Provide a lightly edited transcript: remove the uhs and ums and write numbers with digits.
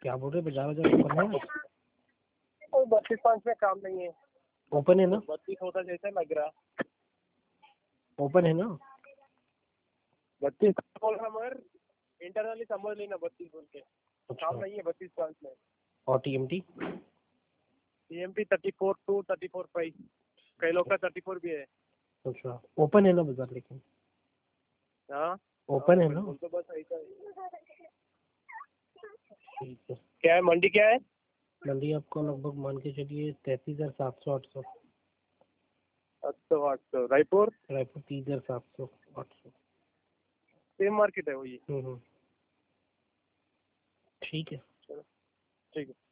क्या बोल रहे? बाजार बाजार ओपन है? कोई 32.5 में काम नहीं है। ओपन है ना? 32 होता जैसा लग रहा। ओपन है ना? 32 बोल रहा मगर इंटरनली समझ लेना 32 बोल के। अच्छा। काम नहीं है 32.5 में। और टीएमटी? टीएमटी 34.2 34.5, कई लोग का 34 भी है। अच्छा, ओपन है ना बाजार? लेकिन हाँ ओपन है ना? तो बस ऐसा है। ठीक है। क्या है मंडी क्या है? मंडी आपको लगभग मान के चलिए 33,700 800। 800 रायपुर। रायपुर 30,700 800। सेम मार्केट है वो ये। ठीक है। चलो ठीक है।